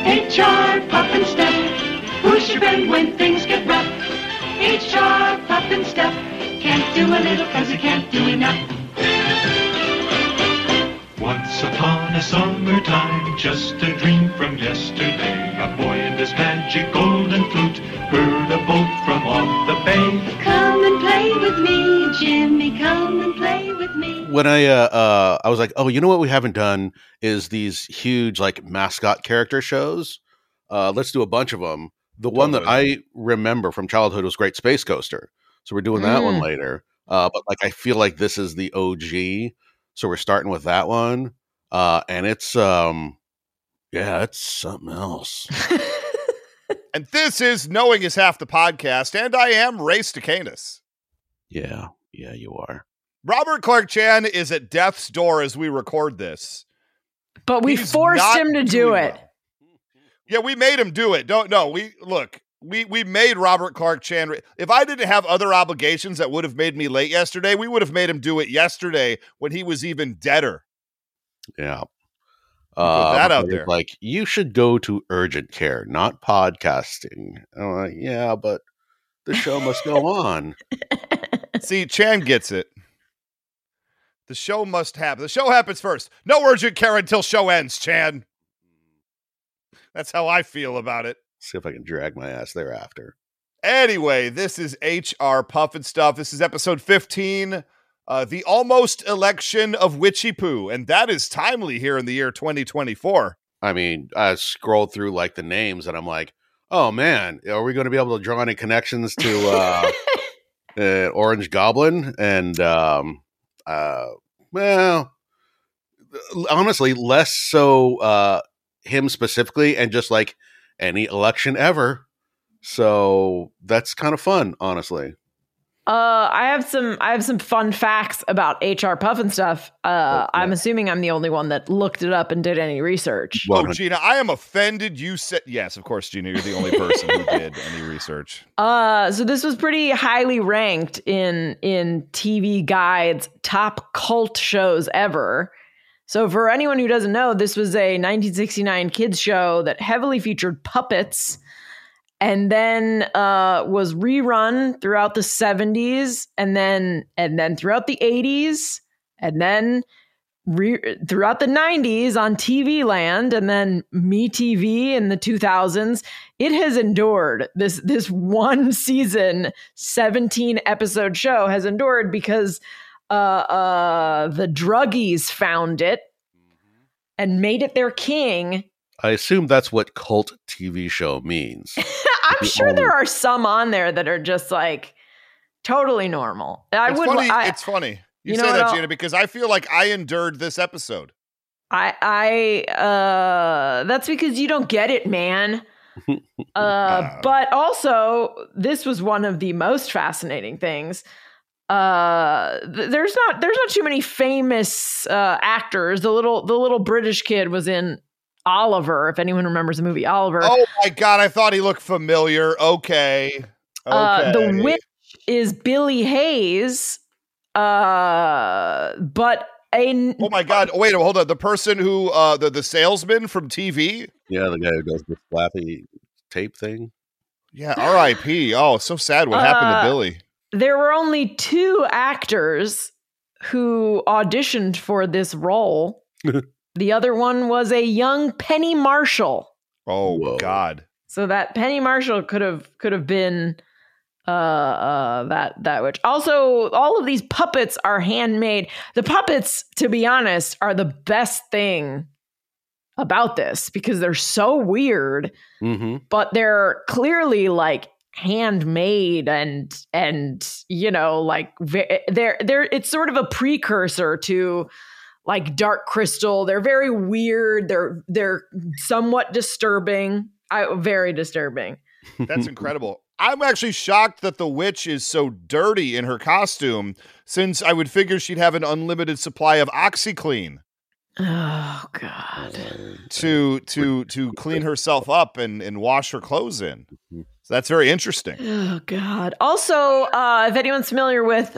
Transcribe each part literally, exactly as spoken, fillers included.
H R Puff and Steph. Who's your friend when things get rough? H R Puff and Steph. Can't do a little cause you can't do enough. Once upon a summertime, just a dream from yesterday, a boy and his magic golden flute heard a boat from off the bay. Come and play with me, Jimmy, come and play with me. When I uh, uh I was like, oh, you know what we haven't done is these huge like mascot character shows. Uh, let's do a bunch of them. The one that I remember from childhood was Great Space Coaster, so we're doing that mm. one later. Uh, but like I feel like this is the O G. So we're starting with that one, uh, and it's, um, yeah, it's something else. And this is Knowing is Half the Podcast, and I am Ray Stacanis. Yeah, yeah, you are. Robert Clark Chan is at death's door as we record this. But we He's forced him to do it. Well. Yeah, we made him do it. Don't no, we look. We we made Robert Clark Chan. If I didn't have other obligations that would have made me late yesterday, we would have made him do it yesterday when he was even deader. Yeah. Put uh, that out there. Like, you should go to urgent care, not podcasting. I'm like, yeah, but the show must go on. See, Chan gets it. The show must happen. The show happens first. No urgent care until show ends, Chan. That's how I feel about it. See if I can drag my ass thereafter. Anyway, this is H R Puff and Stuff. This is episode fifteen, uh, the almost election of Witchy Poo, and that is timely here in the year twenty twenty-four. I mean, I scrolled through like the names, and I'm like, oh man, are we going to be able to draw any connections to uh, uh, Orange Goblin? And um, uh, well, honestly, less so uh, him specifically, and just like any election ever. So that's kind of fun, honestly. Uh, I have some I have some fun facts about H R Puff and Stuff. Uh, oh, yeah. I'm assuming I'm the only one that looked it up and did any research. Oh, Gina, I am offended. You said yes, of course, Gina. You're the only person who did any research. Uh, so this was pretty highly ranked in in T V Guide's top cult shows ever. So for anyone who doesn't know, this was a nineteen sixty-nine kids show that heavily featured puppets, and then uh, was rerun throughout the seventies, and then and then throughout the eighties, and then re- throughout the nineties on T V Land, and then MeTV in the two thousands. It has endured. This this one season, seventeen episode show has endured because Uh, uh, the druggies found it and made it their king. I assume that's what cult T V show means. I'm the sure only- there are some on there that are just like totally normal. I it's would. Funny, I, it's funny. You, you say know that, Gina, because I feel like I endured this episode. I, I, uh, that's because you don't get it, man. uh, but also, this was one of the most fascinating things. Uh, th- there's not there's not too many famous uh, actors. The little the little British kid was in Oliver. If anyone remembers the movie Oliver. Oh my God, I thought he looked familiar. Okay, okay. Uh, the witch is Billy Hayes. Uh, but a oh my God, wait, hold on. The person who uh the the salesman from T V. Yeah, the guy who does the flappy tape thing. Yeah, R I P Oh, so sad. What uh, happened to Billy? There were only two actors who auditioned for this role. The other one was a young Penny Marshall. Oh, Whoa. God. So that Penny Marshall could have could have been uh, uh, that that witch. Also, all of these puppets are handmade. The puppets, to be honest, are the best thing about this because they're so weird, mm-hmm. but they're clearly like handmade and and you know like they're they're it's sort of a precursor to like Dark Crystal. They're very weird. They're they're somewhat disturbing. I very disturbing. That's incredible. I'm actually shocked that the witch is so dirty in her costume, since I would figure she'd have an unlimited supply of OxyClean. Oh God. To to to clean herself up and and wash her clothes in. So that's very interesting. Oh God. Also, uh, if anyone's familiar with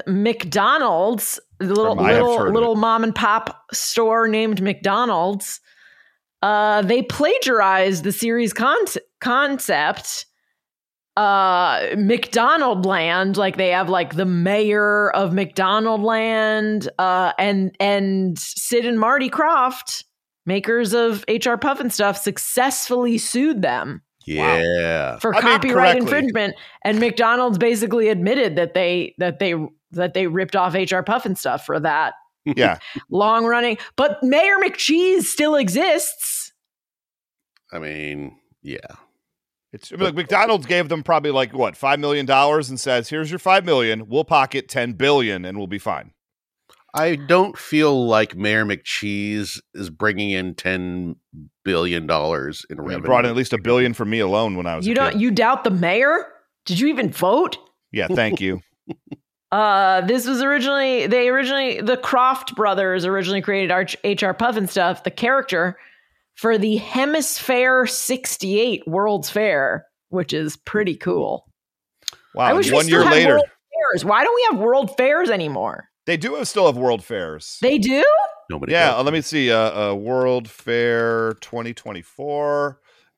McDonald's, the little little little mom and pop store named McDonald's, Uh, they plagiarized the series con- concept. Uh, McDonald Land, like they have like the mayor of McDonald Land, uh, and and Sid and Marty Krofft, makers of H R Puffin Stuff, successfully sued them. Yeah. For I mean, copyright correctly. infringement, and McDonald's basically admitted that they that they that they ripped off H R Puffin Stuff for that. Yeah. Long running, but Mayor McCheese still exists. I mean, yeah. It's I mean, like McDonald's gave them probably like what five million dollars and says, "Here's your five million. We'll pocket ten billion, and we'll be fine." I don't feel like Mayor McCheese is bringing in ten billion dollars in I mean, revenue. it brought in at least a billion for me alone when I was. You a don't kid. you doubt the mayor? Did you even vote? Yeah, thank you. Uh, this was originally they originally the Krofft brothers originally created Arch, H R Puffin Stuff, the character for the Hemisphere sixty-eight World's Fair, which is pretty cool. Wow, I wish we one still year had later, World Fairs. Why don't we have World Fairs anymore? they do have, still have World Fairs. They do? Nobody Yeah, does. uh, let me see. Uh, uh, World Fair twenty twenty-four.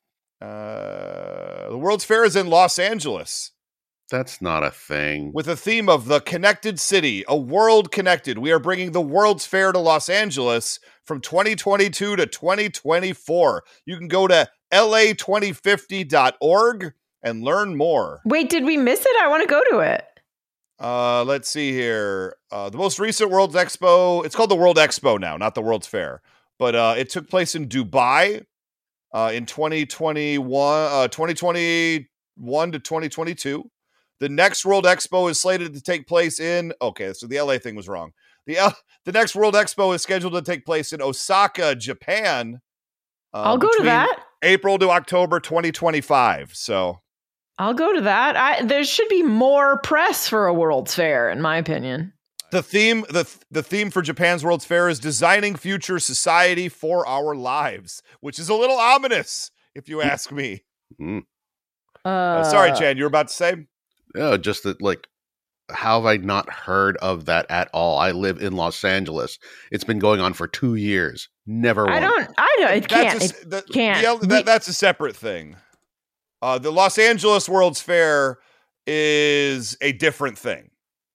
Uh, the World's Fair is in Los Angeles That's not a thing. with a theme of the connected city, a world connected. We are bringing the World's Fair to Los Angeles from twenty twenty-two to twenty twenty-four. You can go to L A twenty fifty dot org and learn more. Wait, did we miss it? I want to go to it. Uh, let's see here. Uh, the most recent World's Expo, it's called the World Expo now, not the World's Fair. But uh, it took place in Dubai uh, in twenty twenty-one, uh, twenty twenty-one to twenty twenty-two. The next World Expo is slated to take place in, okay, so the L A thing was wrong. The L, the next World Expo is scheduled to take place in Osaka, Japan. Uh, I'll go to between that. April to October twenty twenty-five. So I'll go to that. I there should be more press for a World's Fair, in my opinion. the theme, the the theme for Japan's World's Fair is designing future society for our lives, which is a little ominous, if you ask me. Mm. Uh, Uh, sorry, Chad, you were about to say? Yeah, just that, like, how have I not heard of that at all? I live in Los Angeles. It's been going on for two years. Never I once. don't. I know it can't. That's a, It, the, can't. the L- We- that, that's a separate thing. Uh, the Los Angeles World's Fair is a different thing.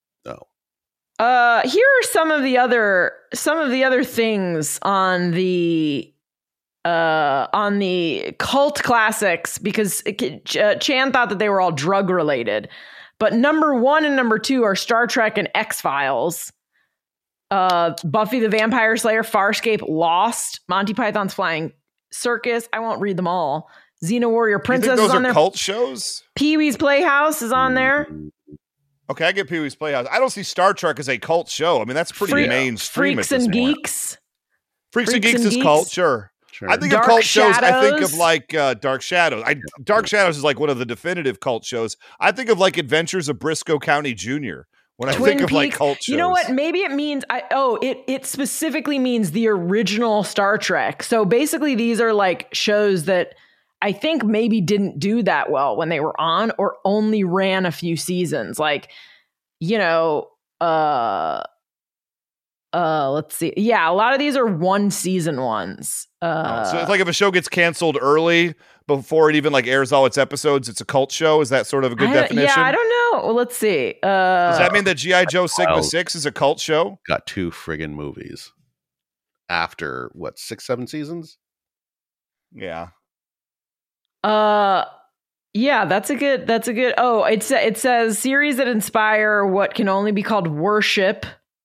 Uh, here are some of the other some of the other things on the uh on the cult classics, because it, uh, Chan thought that they were all drug related, but number one and number two are Star Trek and X-Files. Uh, Buffy the Vampire Slayer, Farscape, Lost, Monty Python's Flying Circus. I won't read them all. Xena Warrior You Princess think those is on are there. cult shows? Pee-wee's Playhouse is on there. Okay, I get Pee-wee's Playhouse. I don't see Star Trek as a cult show. I mean, that's pretty Freak- mainstream. Freaks at this and point. Geeks. Freaks, and Freaks Geeks and is cult, Geeks. sure. Sure. I think Dark of cult shows. I think of Shadows. like uh, Dark Shadows. I Dark Shadows is like one of the definitive cult shows. I think of like Adventures of Briscoe County Junior when I Twin think of like Peaks. cult shows. You know what? Maybe it means I oh, it it specifically means the original Star Trek. So basically these are like shows that I think maybe didn't do that well when they were on, or only ran a few seasons. Like, you know, uh uh let's see. Yeah, a lot of these are one season ones. Uh so it's like if a show gets canceled early before it even like airs all its episodes, it's a cult show. Is that sort of a good I don't- definition? Yeah, I don't know. Well, let's see. Uh Does that mean that G I. Joe Sigma Wow. six is a cult show? Got two friggin' movies after what, six, seven seasons? Yeah. Uh yeah, that's a good that's a good oh, it sa- it says series that inspire what can only be called worship.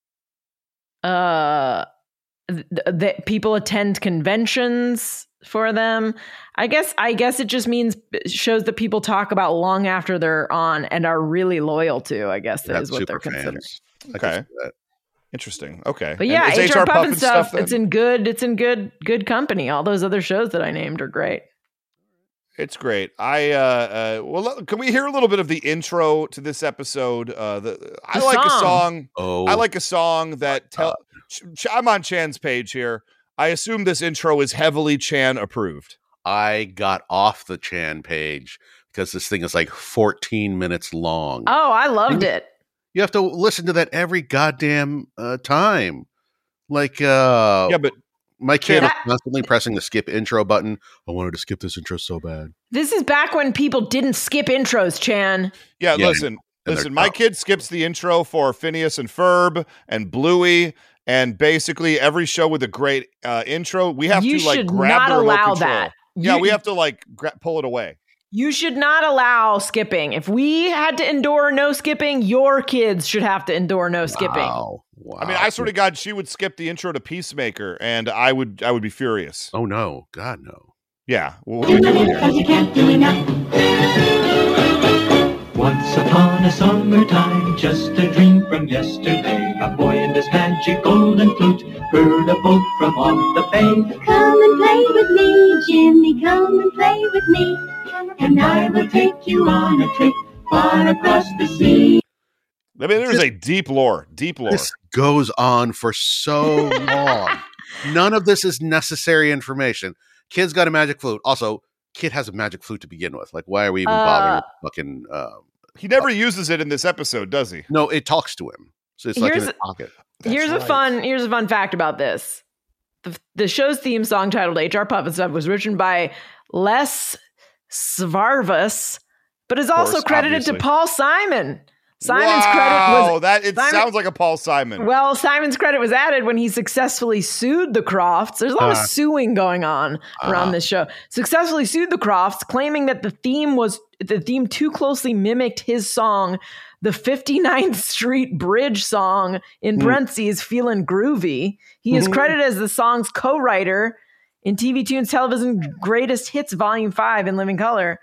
Uh th- that people attend conventions for them. I guess I guess it just means shows that people talk about long after they're on and are really loyal to, I guess that Have is what they're super considering. fans. I can Okay. see that. Interesting. Okay. But And yeah, is H R Puffin Puffin stuff, then? it's in good it's in good good company. All those other shows that I named are great. It's great. I uh, uh well, let- can we hear a little bit of the intro to this episode? Uh, the I The like a song. song. Oh, I like a song that tell. God. Ch- Ch- I'm on Chan's page here. I assume this intro is heavily Chan approved. I got off the Chan page because this thing is like fourteen minutes long. Oh, I loved it. You have to listen to that every goddamn uh, time. Like, uh, Yeah, but My kid That- was constantly pressing the skip intro button. I wanted to skip this intro so bad. This is back when people didn't skip intros, Chan. Yeah, Yeah, listen, and listen. they're My dumb. kid skips the intro for Phineas and Ferb and Bluey, and basically every show with a great uh, intro. We have You to like should grab not the remote allow control. that. Yeah, You- we have to like gra- pull it away. You should not allow skipping. If we had to endure no skipping, your kids should have to endure no skipping. Wow. Wow. I mean, I swear to God, she would skip the intro to Peacemaker, and I would, I would be furious. Oh no, God no. Yeah, what are we doing here? Cause you can't do enough. Once upon a summertime, just a dream from yesterday, a boy and his magic golden flute heard a boat from off the bay. Come and play with me, Jimmy, come and play with me. And I will take you on a trip far across the sea. I mean, there's a deep lore, deep lore. This goes on for so long. None of this is necessary information. Kid's got a magic flute. Also, kid has a magic flute to begin with. Like, why are we even bothering Uh, with fucking? Uh, He never uses it in this episode, does he? no, it talks to him, so it's like in Here's- his pocket. That's here's a right. fun here's a fun fact about this. The, the show's theme song titled H R Puffin Stuff was written by Les Svarvas, but is also course, credited obviously. to Paul Simon. Simon's wow, credit was that it Simon- sounds like a Paul Simon. well, Simon's credit was added when he successfully sued the Crofts. There's a lot of Uh, suing going on around uh. this show. Successfully sued the Crofts, claiming that the theme was the theme too closely mimicked his song, the fifty-ninth Street Bridge song, in Hmm. parentheses, Feelin' Groovy. He is credited as the song's co-writer in T V Tunes Television Greatest Hits Volume five in Living Color.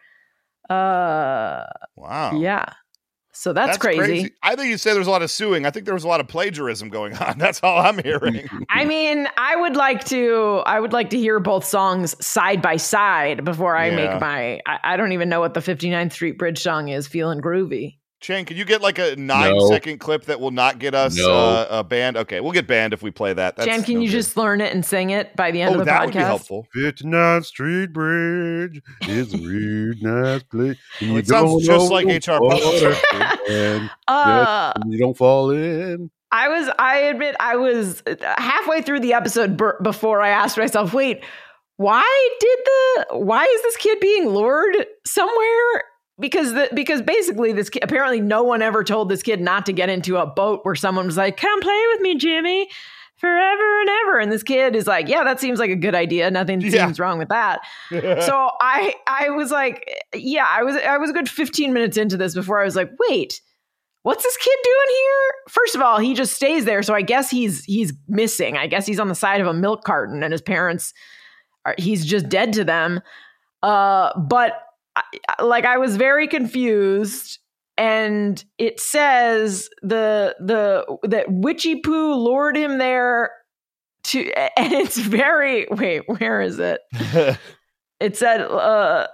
Uh, Wow. yeah. So that's, crazy. I think you say there's a lot of suing. I think there was a lot of plagiarism going on. That's all I'm hearing. I mean, I would like to. I would like to hear both songs side by side before I Yeah. make my. I, I don't even know what the fifty-ninth Street Bridge song is. Feeling groovy. Shane, can you get like a nine No. second clip that will not get us No. uh, a banned? Okay, we'll get banned if we play that. That's Jan, can no you good. just learn it and sing it by the end Oh, of the that podcast? would be helpful. fifty-ninth Street Bridge is a real nice place. And Well, it sounds just like H R Puffin. and Uh, you don't fall in. I was. I admit, I was halfway through the episode b- before I asked myself, "Wait, why did the? Why is this kid being lured somewhere?" Because the, because basically this kid, apparently no one ever told this kid not to get into a boat where someone was like, "Come play with me, Jimmy, forever and ever." And this kid is like, "Yeah, that seems like a good idea. Nothing Yeah. seems wrong with that." So I I was like, yeah, I was I was a good fifteen minutes into this before I was like, wait, what's this kid doing here? First of all, he just stays there, so I guess he's he's missing. I guess he's on the side of a milk carton, and his parents are he's just dead to them. Uh, but I, like I was very confused. And it says the the that Witchy Poo lured him there to, and it's very wait, where is it? It said uh,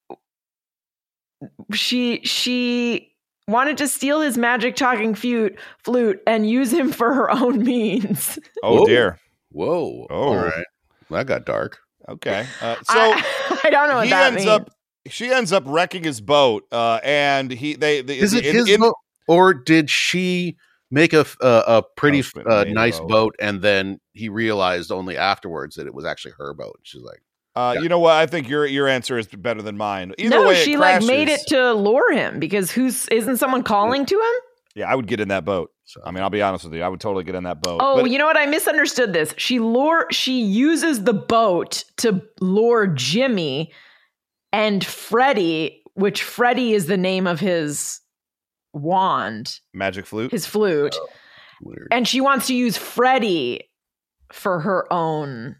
she she wanted to steal his magic talking flute flute and use him for her own means. oh Whoa. dear. Whoa. Oh. All right. That got dark. Okay. Uh, so I, I don't know what he that ends means. up. She ends up wrecking his boat, uh, and he they, they Is it in- his in- boat? Or did she make a, f- a, a pretty Husband uh, made a nice boat. boat and then he realized only afterwards that it was actually her boat? She's like, Uh, Yeah. You know what? I think your your answer is better than mine. Either no, way, it she like made it crashes. to lure him because who's isn't someone calling to him? Yeah, I would get in that boat. so. I mean, I'll be honest with you. I would totally get in that boat. Oh, But- you know what? I misunderstood this. She lure she uses the boat to lure Jimmy and Freddie, which Freddie is the name of his wand, magic flute. his flute. Weird. And she wants to use Freddie for her own.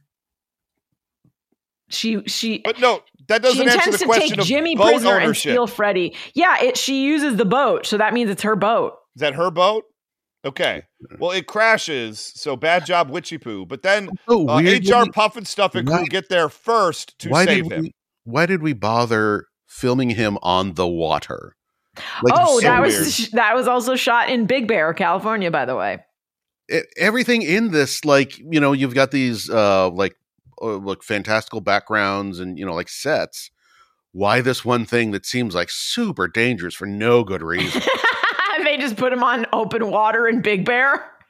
She she But no, that she doesn't answer intends the to question take of Jimmy boat prisoner and ownership. steal Freddie. Yeah, it she uses the boat, so that means it's her boat. Is that her boat? Okay. Well, it crashes, so bad job, Witchy Poo. But then Oh, uh, weird. H R Puff and Stuff and crew Why- get there first to why save did him. we, why did we bother filming him on the water? Like, Oh, so that weird. was that was also shot in Big Bear, California, by the way. E- everything in this, like, you know, you've got these uh like uh, like fantastical backgrounds and, you know, like sets. Why this one thing that seems like super dangerous for no good reason? They just put him on open water in Big Bear.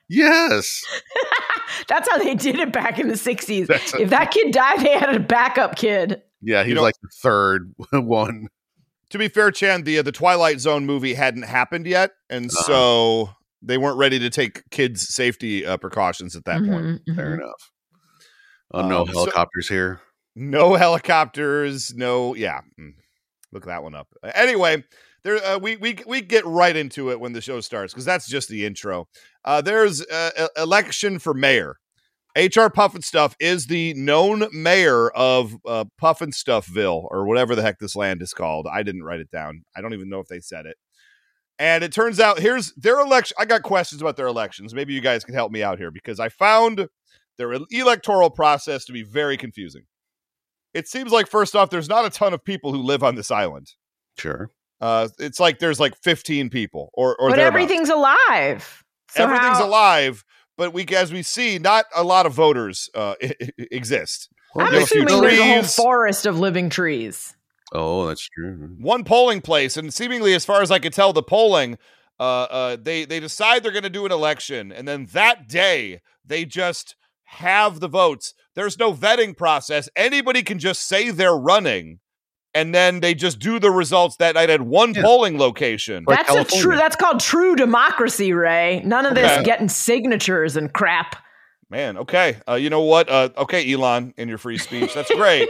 Yes. That's how they did it back in the sixties. That's a- If that kid died, they had a backup kid. Yeah, he You was know- like the third one. To be fair, Chan, the uh, the Twilight Zone movie hadn't happened yet, and Uh-huh. so they weren't ready to take kids' safety uh, precautions at that point. Mhm, mhm. Fair enough. Oh, no Um, so- helicopters here. No helicopters. No, yeah. Mm. Look that one up. Uh, Anyway, there uh, we we we get right into it when the show starts because that's just the intro. Uh, there's uh, e- election for mayor. H R Pufnstuf is the known mayor of uh, Pufnstufville or whatever the heck this land is called. I didn't write it down. I don't even know if they said it. And it turns out here's their election. I got questions about their elections. Maybe you guys can help me out here because I found their electoral process to be very confusing. It seems like, first off, there's not a ton of people who live on this island. Sure. Uh, it's like there's like fifteen people or or But thereabouts. everything's alive. So Everything's how- alive, but we, as we see, not a lot of voters uh, exist. Well, I'm There are a few assuming there's a whole trees. forest of living trees. Oh, that's true. One polling place, and seemingly, as far as I could tell, the polling, uh, uh, they they decide they're going to do an election, and then that day they just have the votes. There's no vetting process. Anybody can just say they're running, and then they just do the results that night at one Yeah. polling location. Like That's a California. true. That's called true democracy, Ray. None of this Okay. getting signatures and crap. Man, okay. Uh, you know what? Uh, okay, Elon, in your free speech. That's great.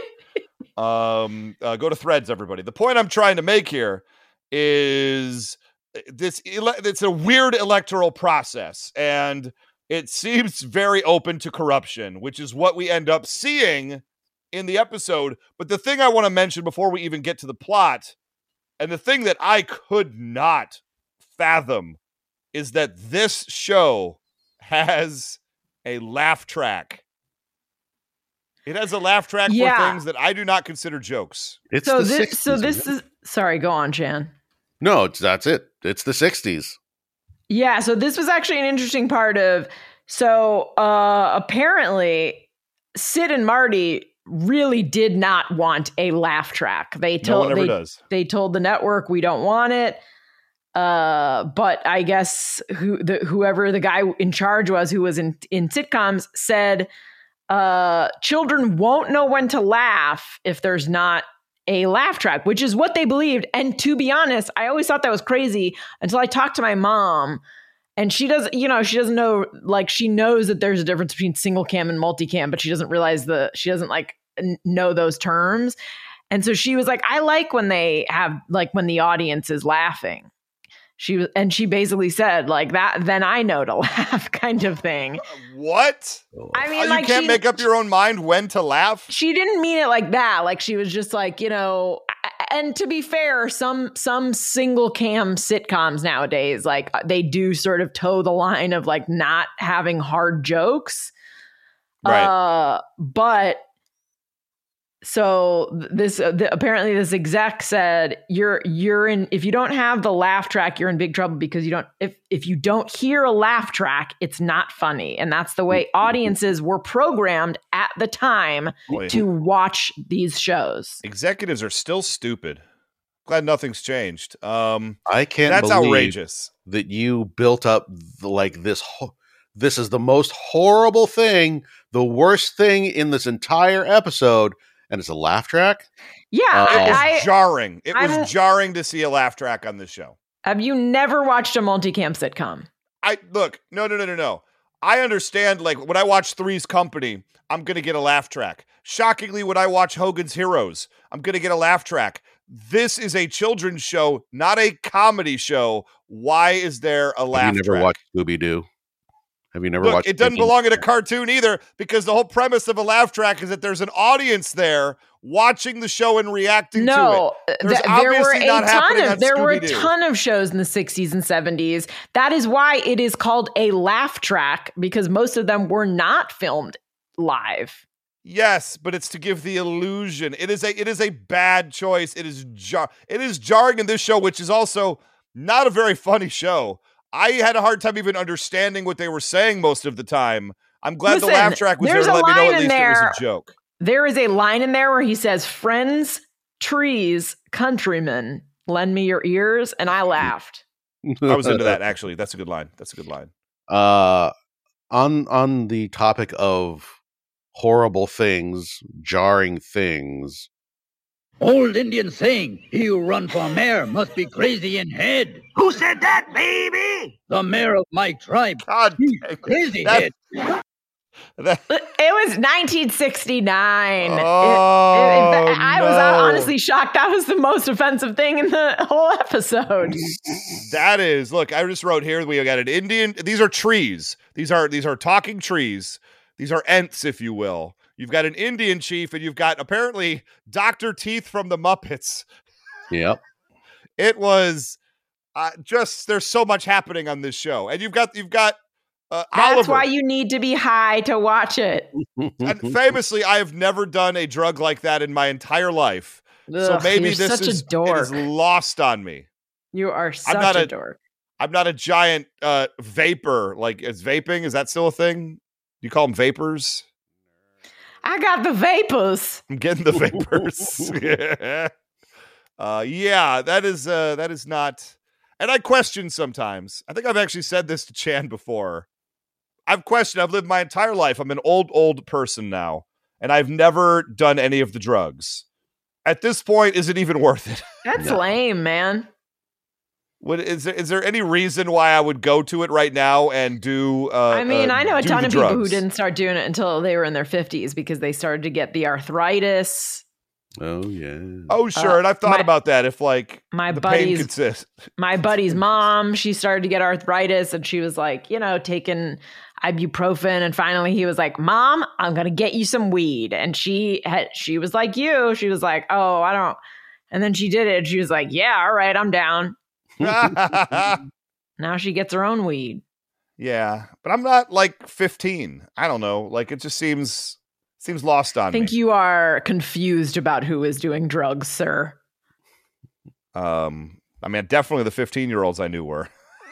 um, uh, go to Threads, everybody. The point I'm trying to make here is this ele- it's a weird electoral process, and it seems very open to corruption, which is what we end up seeing in the episode. But the thing I want to mention before we even get to the plot, and the thing that I could not fathom, is that this show has a laugh track. It has a laugh track Yeah. for things that I do not consider jokes. It's so the this. sixties, So this isn't it? is. Sorry, go on, Chan. No, it's, that's it. It's the sixties. Yeah, so this was actually an interesting part of so uh apparently Sid and Marty really did not want a laugh track. They No told one ever they, does. they told the network we don't want it. Uh but I guess who the whoever the guy in charge was who was in in sitcoms said uh children won't know when to laugh if there's not a laugh track, which is what they believed. And to be honest, I always thought that was crazy until I talked to my mom, and she doesn't, you know, she doesn't know, like, she knows that there's a difference between single cam and multicam, but she doesn't realize the, she doesn't like n- know those terms. And so she was like, I like when they have, like, when the audience is laughing. She was, and she basically said, like, that, then I know to laugh, kind of thing. What? I Oh, mean, you like, can't she, make up your own mind when to laugh? she didn't mean it like that. Like, she was just like, you know, and to be fair, some some single cam sitcoms nowadays, like, they do sort of toe the line of like not having hard jokes. Right. Uh, but so this uh, the, apparently this exec said you're you're in, if you don't have the laugh track, you're in big trouble, because you don't, if if you don't hear a laugh track, it's not funny. And that's the way audiences were programmed at the time Boy. to watch these shows. Executives are still stupid. Glad nothing's changed. Um, I can't that's believe outrageous. that you built up the, like this. Ho- this is the most horrible thing, the worst thing in this entire episode, and it's a laugh track. Yeah, Uh, It was I, I jarring. It was I'm- jarring to see a laugh track on this show. have you never watched a multicam sitcom? I look, no, no, no, no, no. I understand, like, when I watch Three's Company, I'm gonna get a laugh track. Shockingly, when I watch Hogan's Heroes, I'm gonna get a laugh track. This is a children's show, not a comedy show. Why is there a laugh Have you never track? watched Scooby Doo? Have you never Look, watched? it doesn't Scooby-Doo? belong in a cartoon either, because the whole premise of a laugh track is that there's an audience there watching the show and reacting to it. No, There's th- there were obviously a not happening ton on of there were a Scooby-Doo. ton of shows in the sixties and seventies. That is why it is called a laugh track, because most of them were not filmed live. Yes, but it's to give the illusion. It is a it is a bad choice. It is jar it is jarring in this show, which is also not a very funny show. I had a hard time even understanding what they were saying most of the time. I'm glad Listen, the laugh track was there there's to a let me know line at in least it was there- a joke. There is a line in there where he says, "Friends, trees, countrymen, lend me your ears," and I laughed. I was into that actually. That's a good line. That's a good line. Uh, on on the topic of horrible things, jarring things. Old Indian saying, he who run for mayor must be crazy in head. Who said that, baby? The mayor of my tribe. God, He's dang it. crazy That- head. That- It was nineteen sixty-nine. It- it- Oh, it- I was no. honestly shocked. That was the most offensive thing in the whole episode. That is, look, I just wrote here, we got an Indian, these are trees. These are, these are talking trees. These are Ents, if you will. You've got an Indian chief, and you've got apparently Doctor Teeth from the Muppets. Yep. It was uh, just, there's so much happening on this show. And you've got, you've got uh, That's Oliver. why you need to be high to watch it. And famously, I have never done a drug like that in my entire life. so Ugh, maybe you're this such is, a dork. it is lost on me. You are such not a, a- dork. I'm not a giant uh, vapor. Like, is vaping, is that still a thing? Do you call them vapors? I got the vapors. I'm getting the vapors. yeah. Uh, yeah, that is uh, that is not. And I question sometimes. I think I've actually said this to Chan before. I've questioned. I've lived my entire life. I'm an old, old person now, and I've never done any of the drugs. At this point, is it even worth it? That's No. lame, man. Would is there is there any reason why I would go to it right now and do? Uh, I mean, uh, I know a do ton the of people who drugs? didn't start doing it until they were in their fifties because they started to get the arthritis. Oh yeah. Oh, sure. Uh, and I've thought my- about that. If like My the pain buddies, consists. my buddy's mom, she started to get arthritis and she was like, you know, taking ibuprofen. And finally he was like, Mom, I'm going to get you some weed. And she had, she was like you, she was like, oh, I don't. And then she did it. And she was like, yeah, all right, I'm down. Now she gets her own weed. Yeah, but I'm not like fifteen. I don't know. Like it just seems seems lost on I think me. you are confused about who is doing drugs, sir. um, I mean, definitely the fifteen year olds I knew were.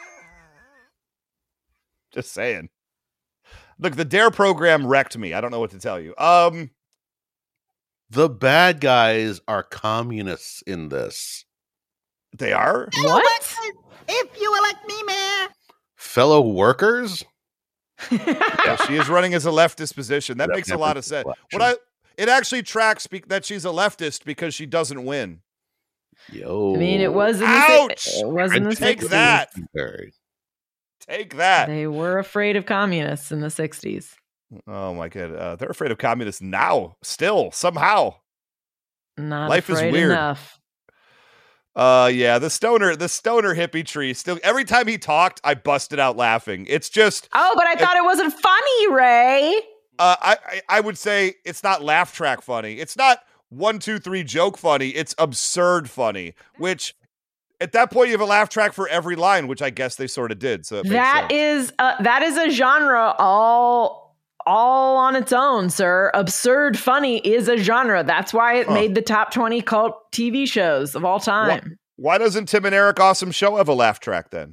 Just saying. Look, the D A R E program wrecked me. I don't know what to tell you. Um, The bad guys are communists in this. they are. What? If you elect me mayor. Fellow workers? Yeah, she is running as a leftist position. That Yeah, makes a lot of sense. What I it actually tracks be- that she's a leftist because she doesn't win. Yo. I mean, it was in the, Ouch! si- it was in the Take sixties. that. Very. Take that. They were afraid of communists in the sixties. Oh my god, uh, they're afraid of communists now. Still, somehow. Not Life is afraid weird. enough. Uh yeah, the stoner, the stoner hippie tree. Still, every time he talked, I busted out laughing. It's just, Oh, but I thought it wasn't funny, Ray. uh, I, I I would say it's not laugh track funny. It's not one, two, three joke funny. It's absurd funny. Which, at that point, you have a laugh track for every line, which I guess they sort of did. So it makes That sense. is uh, that is a genre all all on its own, sir. Absurd funny is a genre. That's why it Huh. made the top twenty cult T V shows of all time. Why doesn't Tim and Eric Awesome Show have a laugh track then?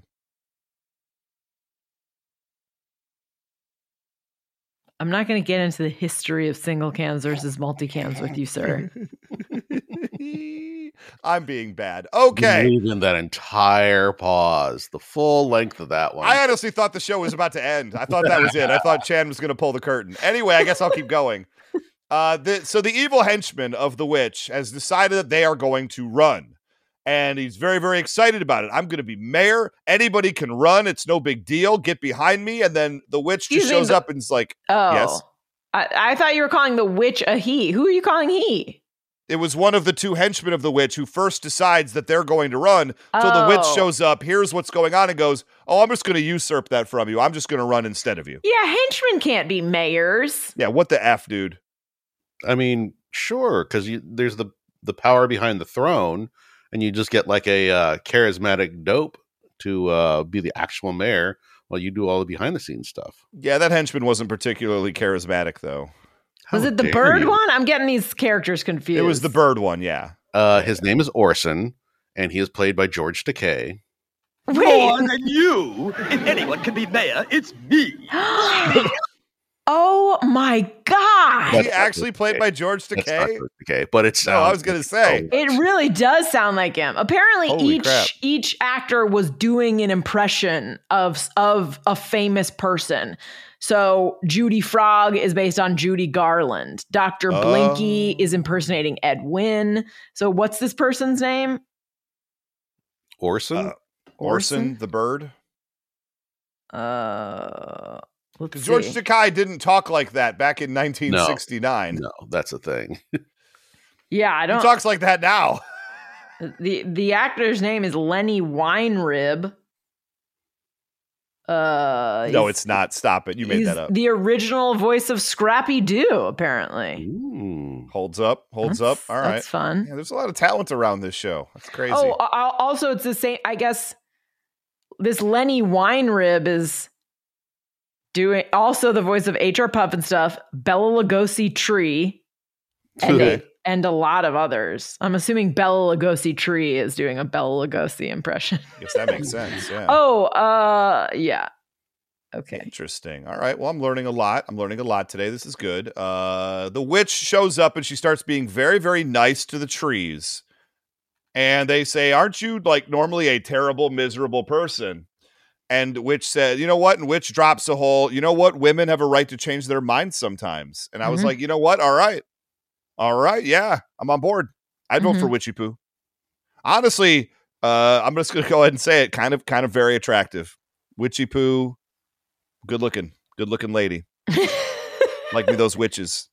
I'm not going to get into the history of single cans versus multi cans with you, sir. I'm being bad. Okay. Even that entire pause, the full length of that one. I honestly thought the show was about to end. I thought that was it. I thought Chan was going to pull the curtain. Anyway, I guess I'll keep going. Uh, the, so the evil henchman of the witch has decided that they are going to run. And he's very, very excited about it. I'm going to be mayor. Anybody can run. It's no big deal. Get behind me. And then the witch just Excuse me, shows the- up and is like, Oh, Yes? I, I thought you were calling the witch a he. Who are you calling he? it was one of the two henchmen of the witch who first decides that they're going to run. So the witch Oh. shows up, here's what's going on, and goes, oh, I'm just going to usurp that from you. I'm just going to run instead of you. Yeah, henchmen can't be mayors. Yeah, what the F, dude? I mean, sure, because there's the the power behind the throne, and you just get like a uh, charismatic dope to uh, be the actual mayor while you do all the behind the scenes stuff. Yeah, that henchman wasn't particularly charismatic, though. Was How it the dare bird you. one? I'm getting these characters confused. It was the bird one, yeah. Uh, his name is Orson, and he is played by George Takei. Wait. More than you. If anyone can be mayor, it's me. Oh my god! He That's actually not played Takei. by George That's not Takei? George Takei, but it's. No, I was gonna say. It really does sound like him. Apparently, Holy each crap. each actor was doing an impression of of a famous person. So Judy Frog is based on Judy Garland. Doctor Oh. Blinky is impersonating Ed Wynn. So what's this person's name? Orson? Uh, Orson the bird. Uh, let's Because see. George Takei didn't talk like that back in nineteen sixty-nine. no, that's a thing. Yeah, I He don't. talks like that now. the The actor's name is Lenny Weinrib. Uh, No, he's- it's not. Stop it. You made he's that up. the original voice of Scrappy Doo, apparently. Ooh. Holds up. Holds That's- up. All right. That's fun. Yeah, there's a lot of talent around this show. That's crazy. Oh, al- also, it's the same. I guess this Lenny Weinrib is doing also the voice of H R Puff and stuff, Bella Lugosi Tree, and a, Okay. and a lot of others. I'm assuming Bella Lugosi Tree is doing a Bella Lugosi impression. Guess that makes sense. Yeah. Oh, uh, yeah. Okay. Interesting. All right. Well, I'm learning a lot. I'm learning a lot today. This is good. Uh, the witch shows up and she starts being very, very nice to the trees. And they say, "Aren't you like normally a terrible, miserable person?" And Witch said, "You know what?" And Witch drops a whole, "You know what? Women have a right to change their minds sometimes." And I was Mhm. like, you know what? All right. All right. Yeah, I'm on board. I'd vote for Witchy Poo. Honestly, uh, I'm just going to go ahead and say it. Kind of, kind of very attractive. Witchy Poo. Good looking, good looking lady. Like me, those witches.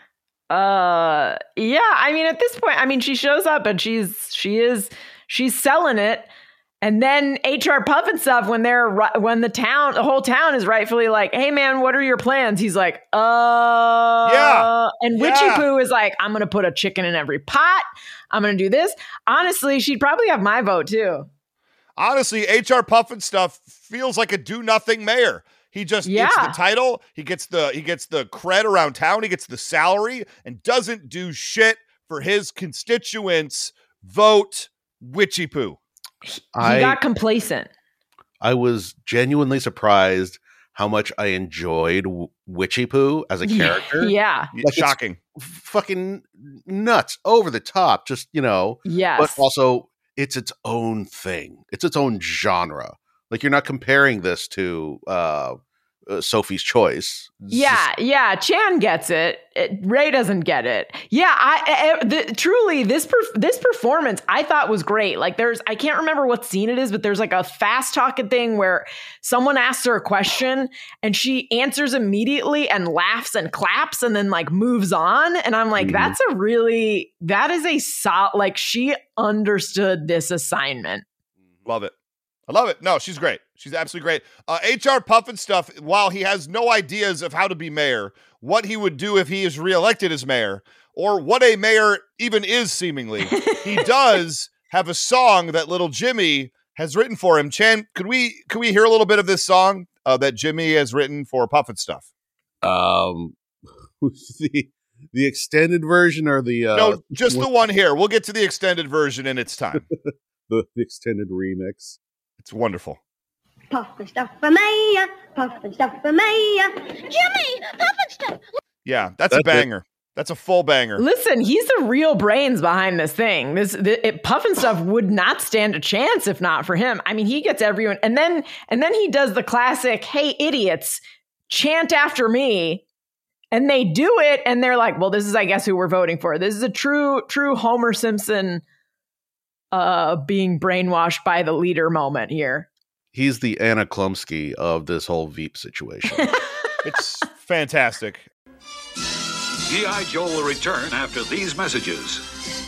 Uh, yeah. I mean, at this point, I mean, she shows up and she's she is she's selling it, and then H R Puff and stuff when they're ri- when the town, the whole town is rightfully like, "Hey, man, what are your plans?" He's like, "Uh, Yeah. And Witchy Yeah. Poo is like, "I'm gonna put a chicken in every pot. I'm gonna do this." Honestly, she'd probably have my vote too. Honestly, H R Puffin stuff feels like a do nothing mayor. He just gets Yeah. the title, he gets the he gets the cred around town, he gets the salary, and doesn't do shit for his constituents. Vote Witchy Poo. He I got complacent. I was genuinely surprised how much I enjoyed w- Witchy Poo as a character. Yeah. Like, it's- Shocking. Fucking nuts, over the top, just, you know, Yes. but also it's its own thing. It's its own genre. Like, you're not comparing this to uh, uh Sophie's Choice. It's Yeah, just- yeah. Chan gets it. it. Ray doesn't get it. Yeah, I, I the, truly this per, this performance I thought was great. Like, there's I can't remember what scene it is, but there's like a fast talking thing where someone asks her a question and she answers immediately and laughs and claps and then like moves on. And I'm like, Mhm. that's a really that is a sol like she understood this assignment. Love it. I love it. No, she's great. She's absolutely great. Uh, H R Puffin stuff, while he has no ideas of how to be mayor, what he would do if he is reelected as mayor, or what a mayor even is seemingly, he does have a song that little Jimmy has written for him. Chan, could we could we hear a little bit of this song uh, that Jimmy has written for Puffin stuff? Um, the the extended version or the uh, no, just the one here. We'll get to the extended version in its time. the, the extended remix. It's wonderful. Puff and stuff for Maya, puff and stuff for Maya. Jimmy, puff and stuff. Yeah, that's, That's a it. banger. That's a full banger. Listen, he's the real brains behind this thing. This the, it, Puff and Stuff would not stand a chance if not for him. I mean, he gets everyone, and then and then he does the classic, "Hey, idiots, chant after me," and they do it, and they're like, "Well, this is, I guess, who we're voting for." This is a true, true Homer Simpson, uh, being brainwashed by the leader moment here. He's the Anna Klumsky of this whole Veep situation. It's fantastic. G I. Joe will return after these messages.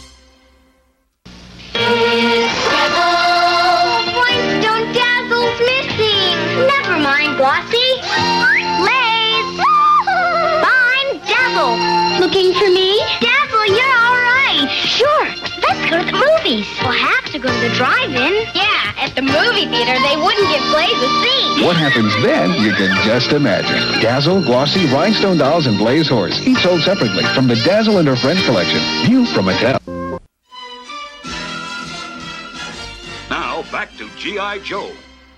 Oh, Rhinestone Dazzle's missing. Never mind, Glossy. Lays. Fine, Dazzle. Looking for me? Dazzle, you're all right. Sure. Let's go to the movies. We'll have to go to the drive-in. Yeah, at the movie theater, they wouldn't give Blaze a seat. What happens then, you can just imagine. Dazzle, Glossy, Rhinestone Dolls, and Blaze Horse, each sold separately from the Dazzle and Her Friends collection. New from Mattel. Now, back to G I. Joe.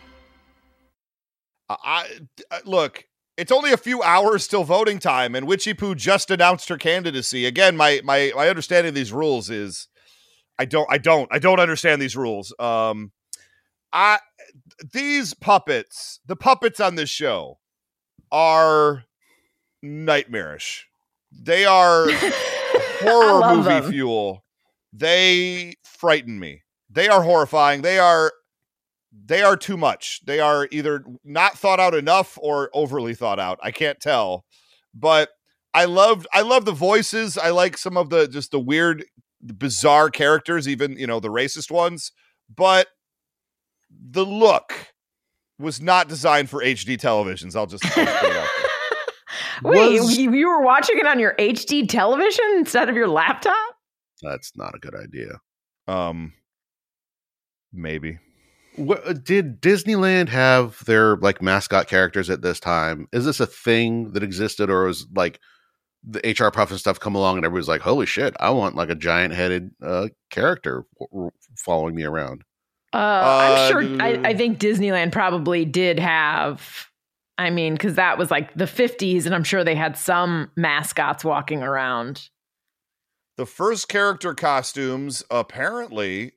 Uh, I, I look. It's only a few hours till voting time, and Witchy Poo just announced her candidacy. Again, my my my understanding of these rules is, I don't I don't I don't understand these rules. Um, I these puppets, the puppets on this show, are nightmarish. They are horror movie them. fuel. They frighten me. They are horrifying. They are they are too much. They are either not thought out enough or overly thought out. I can't tell. But I loved I love the voices. I like some of the just the weird, bizarre characters, even, you know, the racist ones. But the look was not designed for H D televisions. I'll just, I'll just put it out there. Wait, Was- you, you were watching it on your H D television instead of your laptop? That's not a good idea. Um, maybe. What, did Disneyland have their like mascot characters at this time? Is this a thing that existed, or was like the H R Puff and stuff come along and everybody's like, "Holy shit, I want like a giant headed uh, character w- following me around"? Uh, Uh, I'm sure. I, I think Disneyland probably did have. I mean, because that was like the fifties, and I'm sure they had some mascots walking around. The first character costumes, apparently,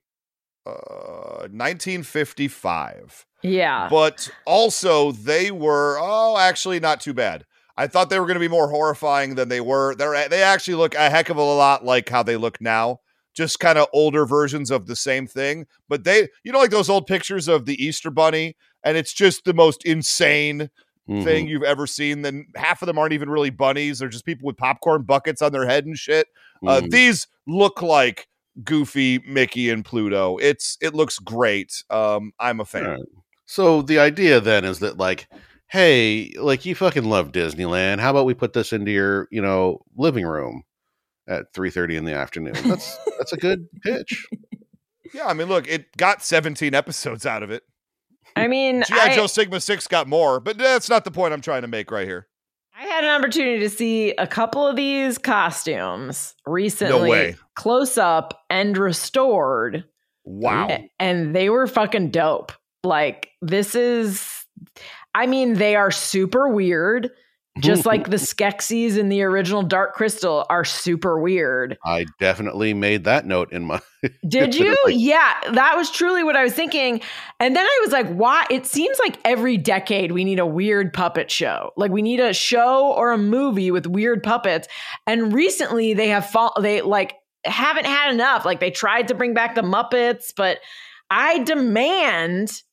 uh, nineteen fifty-five. Yeah. But also, they were, oh, actually not too bad. I thought they were going to be more horrifying than they were. They're, they actually look a heck of a lot like how they look now. Just kind of older versions of the same thing. But they, you know, like those old pictures of the Easter Bunny, and it's just the most insane Mhm. thing you've ever seen. Then half of them aren't even really bunnies. They're just people with popcorn buckets on their head and shit. Uh, Mhm. these look like Goofy, Mickey, and Pluto. It's it looks great. Um, I'm a fan. All right. So the idea then is that like, hey, like you fucking love Disneyland. How about we put this into your, you know, living room at three thirty in the afternoon? That's that's a good pitch. Yeah, I mean, look, it got seventeen episodes out of it. I mean, G I. I, Joe Sigma six got more, but that's not the point I'm trying to make right here. I had an opportunity to see a couple of these costumes recently, way. close up and restored, Wow. a- and they were fucking dope. Like, this is, I mean, they are super weird. Just like the Skeksis in the original Dark Crystal are super weird. I definitely made that note in my. Did you? Like- Yeah, that was truly what I was thinking. And then I was like, why? It seems like every decade we need a weird puppet show. Like we need a show or a movie with weird puppets. And recently they have fall, they like haven't had enough. Like they tried to bring back the Muppets, but I demand,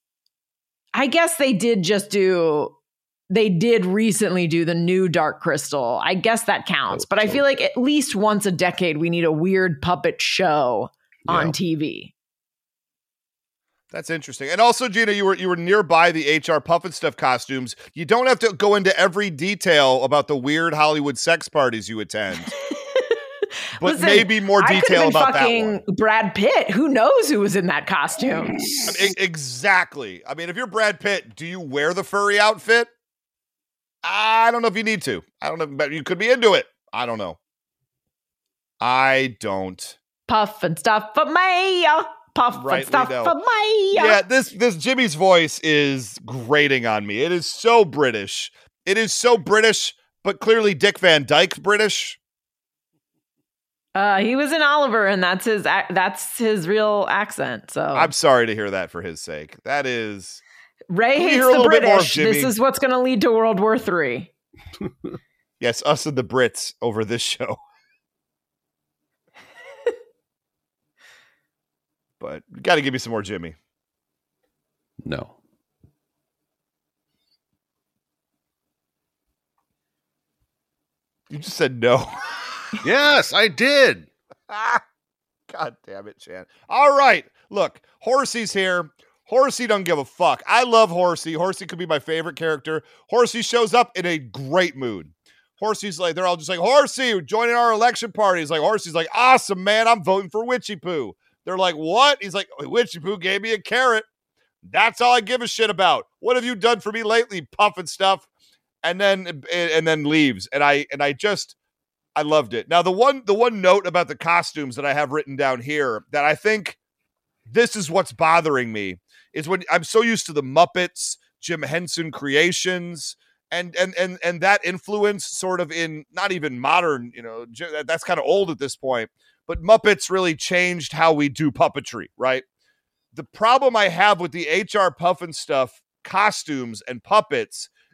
I guess they did just do, they did recently do the new Dark Crystal. I guess that counts. But I feel like at least once a decade we need a weird puppet show on Yeah. T V. That's interesting. And also, Gina, you were you were nearby the H R Puffin Stuff costumes. You don't have to go into every detail about the weird Hollywood sex parties you attend. But Listen, maybe more I could have detail been about that fucking one. Brad Pitt. Who knows who was in that costume? I mean, e- exactly. I mean, if you're Brad Pitt, do you wear the furry outfit? I don't know if you need to. I don't know, but you could be into it. I don't know. I don't. Puff and stuff for me. Puff Rightly and stuff no. for me. Yeah, this this Jimmy's voice is grating on me. It is so British. It is so British, but clearly Dick Van Dyke's British. Uh, he was in Oliver, and that's his ac- that's his real accent. So I'm sorry to hear that for his sake. That is Ray Can we hates hear a the little bit more of British. This Jimmy? is what's going to lead to World War Three. yes, us and the Brits over this show. But you got to give me some more Jimmy. No. You just said no. Yes, I did. Ah, God damn it, Chan. All right. Look, Horsey's here. Horsey don't give a fuck. I love Horsey. Horsey could be my favorite character. Horsey shows up in a great mood. Horsey's like, they're all just like, Horsey, joining our election party. He's like, Horsey's like, awesome, man. I'm voting for Witchy Poo. They're like, what? He's like, Witchy Poo gave me a carrot. That's all I give a shit about. What have you done for me lately, Puff and stuff? And then and then leaves. And I and I just I loved it. Now the one the one note about the costumes that I have written down here that I think this is what's bothering me is when I'm so used to the Muppets, Jim Henson creations, and and and and that influence sort of in not even modern, you know, that's kind of old at this point. But Muppets really changed how we do puppetry, right? The problem I have with the H R Puffin Stuff costumes and puppets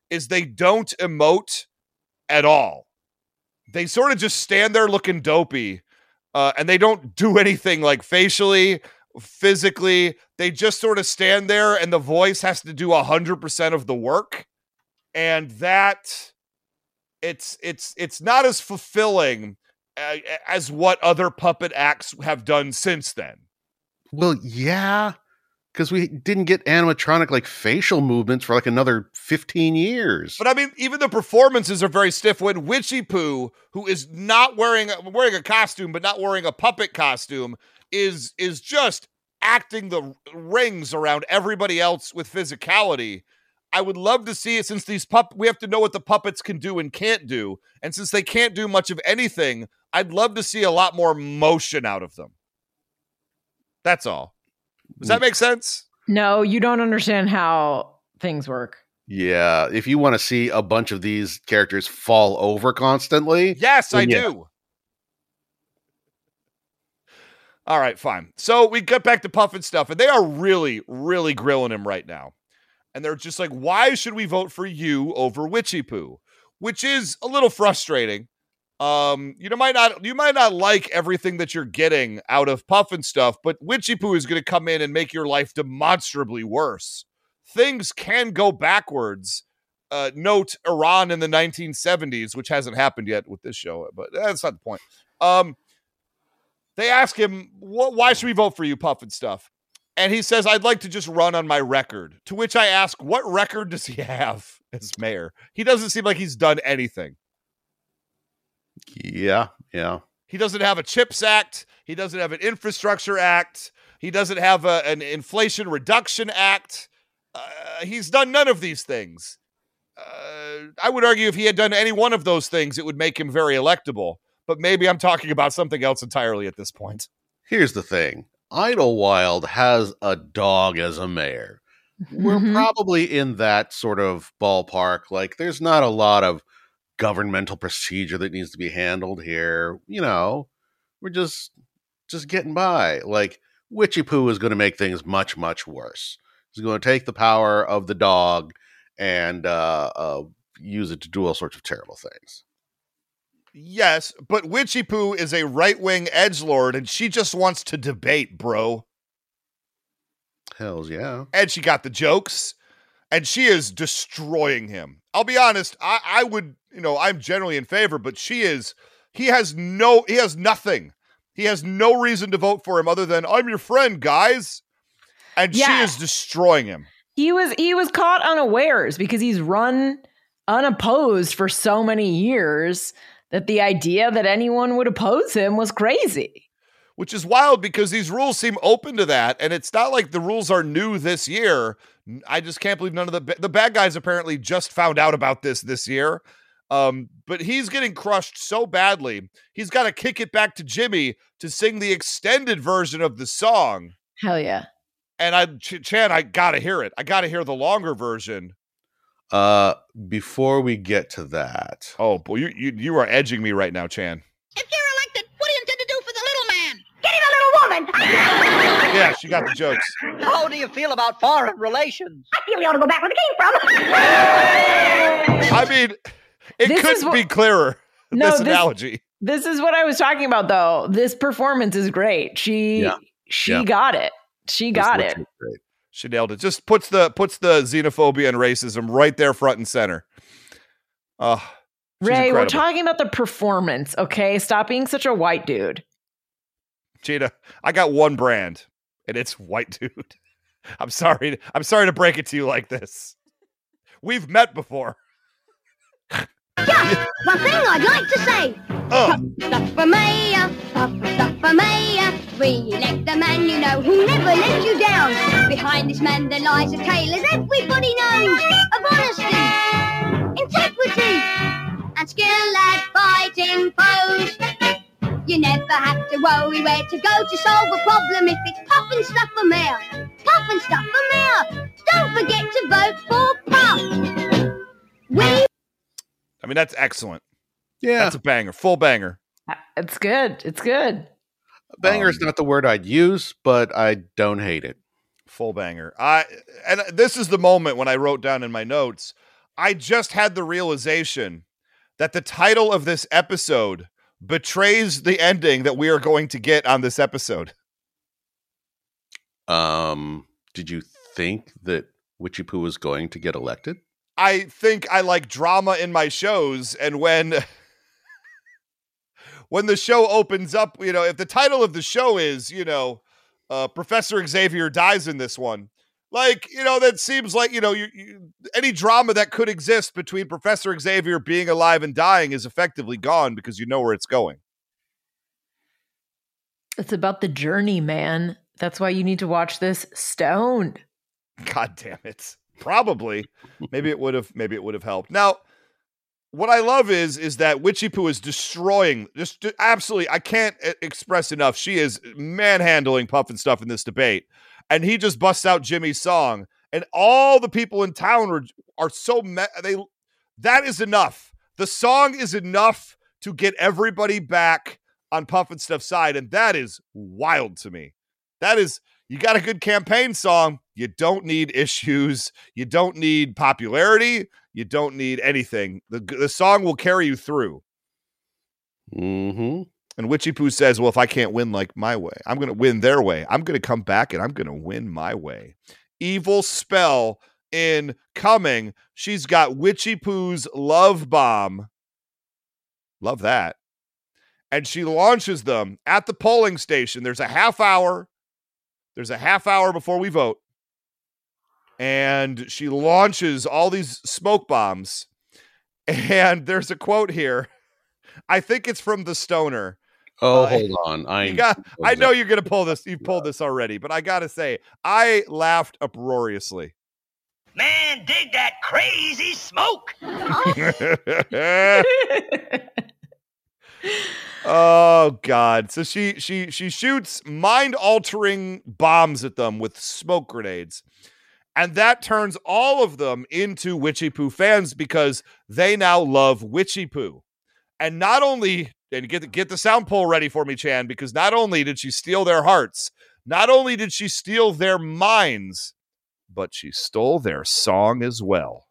is they don't emote at all. They sort of just stand there looking dopey, uh, and they don't do anything like facially, physically. They just sort of stand there, and the voice has to do one hundred percent of the work. And that, it's it's it's not as fulfilling uh, as what other puppet acts have done since then. Well, yeah, because we didn't get animatronic like facial movements for like another fifteen years. But I mean, even the performances are very stiff when Witchy Poo, who is not wearing wearing a costume but not wearing a puppet costume, is is just acting the rings around everybody else with physicality. I would love to see it, since these pup we have to know what the puppets can do and can't do, and since they can't do much of anything, I'd love to see a lot more motion out of them. That's all. Does that make sense? No, you don't understand how things work. Yeah, if you want to see a bunch of these characters fall over constantly. Yes, I yeah. do. All right, fine. So we get back to Puff and stuff, and they are really, really grilling him right now. And they're just like, why should we vote for you over Witchy Poo? Which is a little frustrating. Um, you know, might not you might not like everything that you're getting out of Puff and stuff, but Witchy Poo is going to come in and make your life demonstrably worse. Things can go backwards. Uh, note Iran in the nineteen seventies, which hasn't happened yet with this show, but that's not the point. Um, they ask him, why should we vote for you, Puff and stuff? And he says, I'd like to just run on my record. To which I ask, what record does he have as mayor? He doesn't seem like he's done anything. Yeah, yeah. He doesn't have a CHIPS Act. He doesn't have an Infrastructure Act. He doesn't have a, an Inflation Reduction Act. Uh, he's done none of these things. Uh, I would argue if he had done any one of those things, it would make him very electable. But maybe I'm talking about something else entirely at this point. Here's the thing. Idlewild has a dog as a mayor. Mm-hmm. We're probably in that sort of ballpark. Like, there's not a lot of governmental procedure that needs to be handled here. You know, we're just just getting by. Like, Witchy Poo is going to make things much, much worse. He's going to take the power of the dog and uh, uh, use it to do all sorts of terrible things. Yes, but Witchy Poo is a right-wing edgelord, and she just wants to debate, bro. Hells yeah. And she got the jokes, and she is destroying him. I'll be honest, I, I would, you know, I'm generally in favor, but she is, he has no, he has nothing. He has no reason to vote for him other than, I'm your friend, guys. And Yeah. she is destroying him. He was he was caught unawares because he's run unopposed for so many years that the idea that anyone would oppose him was crazy. Which is wild because these rules seem open to that, and it's not like the rules are new this year. I just can't believe none of the the bad guys apparently just found out about this this year. Um, but he's getting crushed so badly. He's got to kick it back to Jimmy to sing the extended version of the song. Hell yeah. And I, Ch- Chan, I gotta hear it. I gotta hear the longer version. Uh, before we get to that, oh boy, you you you are edging me right now, Chan. If you're elected, what do you intend to do for the little man? Get him a little woman! Yeah, she got the jokes. How do you feel about foreign relations? I feel we ought to go back where they came from. I mean, it This is couldn't what- be clearer. No, this this- analogy. This is what I was talking about, though. This performance is great. She Yeah. she Yeah. got it. She got This it. looks great. She nailed it. Just puts the puts the xenophobia and racism right there front and center. Uh, she's Ray, we're incredible. talking about the performance, okay? Stop being such a white dude. Gina, I got one brand, and it's white dude. I'm sorry. I'm sorry to break it to you like this. We've met before. Just one thing I'd like to say. Uh, Stuff for mayor, puff stuff for mayor. We elect the man you know who never let you down. Behind this man there lies a tale, as everybody knows, of honesty, integrity, and skill at fighting foes. You never have to worry where to go to solve a problem if it's Puff and Stuff for mayor. Puff and Stuff for mayor. Don't forget to vote for Puff. We I mean, that's excellent. Yeah, That's a banger. Full banger. It's good. It's good. banger is um, not the word I'd use, but I don't hate it. Full banger. I and this is the moment when I wrote down in my notes, I just had the realization that the title of this episode betrays the ending that we are going to get on this episode. Um, did you think that Witchy Poo was going to get elected? I think I like drama in my shows, and when when the show opens up, you know, if the title of the show is, you know, uh, Professor Xavier dies in this one, like, you know, that seems like, you know, you, you, any drama that could exist between Professor Xavier being alive and dying is effectively gone because you know where it's going. It's about the journey, man. That's why you need to watch this stoned. God damn it. Probably. Maybe it would have, maybe it would have helped. Now, what I love is, is that Witchy Poo is destroying, just absolutely, I can't express enough. She is manhandling Puff and Stuff in this debate. And he just busts out Jimmy's song. And all the people in town are, are so, me- they, that is enough. The song is enough to get everybody back on Puff and Stuff's side. And that is wild to me. That is, you got a good campaign song. You don't need issues. You don't need popularity. You don't need anything. The, the song will carry you through. Mm-hmm. And Witchy Poo says, well, if I can't win like my way, I'm going to win their way. I'm going to come back and I'm going to win my way. Evil spell incoming. She's got Witchy Poo's love bomb. Love that. And she launches them at the polling station. There's a half hour. There's a half hour before we vote. And she launches all these smoke bombs. And there's a quote here. I think it's from the Stoner. Oh, uh, hold on. I got, I know you're going to pull this. You've pulled this already. But I got to say, I laughed uproariously. Man, dig that crazy smoke. Oh God. So she she she shoots mind-altering bombs at them with smoke grenades. And that turns all of them into Witchy Poo fans because they now love Witchy Poo. And not only, and get the, get the sound pole ready for me, Chan, because not only did she steal their hearts, not only did she steal their minds, but she stole their song as well.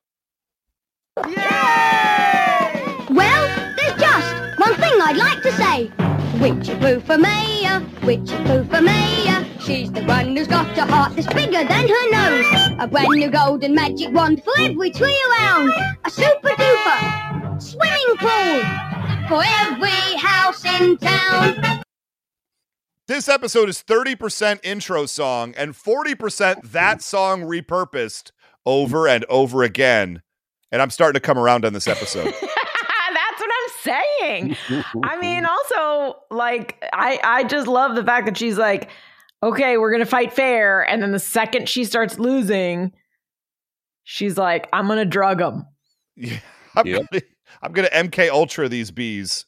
Yay! Well, there's just one thing I'd like to say. Witchy Poo for mayor, Witchy Poo for mayor. She's the one who's got a heart that's bigger than her nose. A brand new golden magic wand for every tree around. A super duper swimming pool for every house in town. This episode is thirty percent intro song and forty percent that song repurposed over and over again. And I'm starting to come around on this episode. That's what I'm saying. I mean, also, like, I, I just love the fact that she's like, okay, we're going to fight fair. And then the second she starts losing, she's like, I'm going to drug them. Yeah, I'm Yep. gonna, I'm gonna M K Ultra these bees.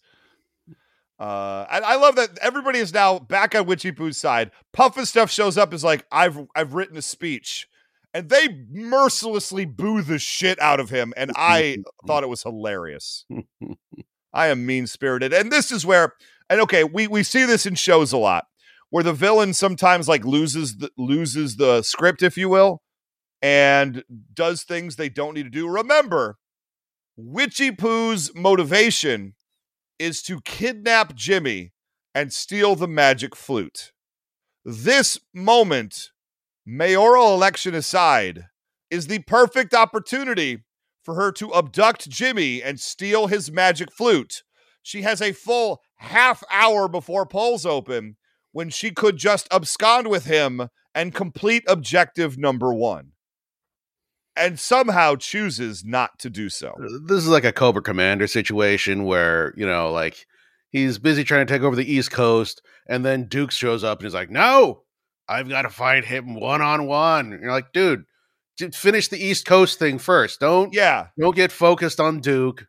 Uh, and I love that everybody is now back on Witchy Poo's side. Puff and Stuff shows up as like, I've I've written a speech, and they mercilessly boo the shit out of him. And I thought it was hilarious. I am mean spirited, and this is where, and okay, we we see this in shows a lot, where the villain sometimes like loses the loses the script, if you will, and does things they don't need to do. Remember, Witchy Poo's motivation is to kidnap Jimmy and steal the magic flute. This moment, mayoral election aside, is the perfect opportunity for her to abduct Jimmy and steal his magic flute. She has a full half hour before polls open when she could just abscond with him and complete objective number one. And somehow chooses not to do so. This is like a Cobra Commander situation where, you know, like he's busy trying to take over the East Coast, and then Duke shows up and he's like, no, I've got to fight him one on one. You're like, dude, j- finish the East Coast thing first. Don't, Yeah. don't get focused on Duke.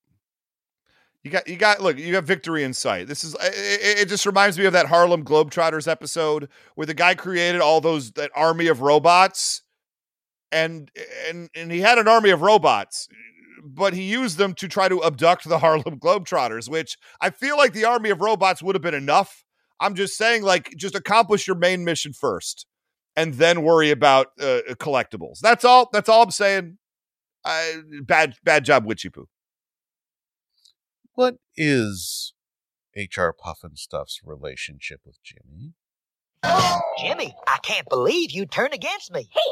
You got, you got, look, you got victory in sight. This is, it, it just reminds me of that Harlem Globetrotters episode where the guy created all those, that army of robots. And, and, and he had an army of robots, but he used them to try to abduct the Harlem Globetrotters, which I feel like the army of robots would have been enough. I'm just saying, like, just accomplish your main mission first and then worry about uh, collectibles. That's all. That's all I'm saying. uh, bad bad job, Witchy Poo. What is H R Pufnstuf's relationship with Jimmy? Jimmy, I can't believe you turned against me. He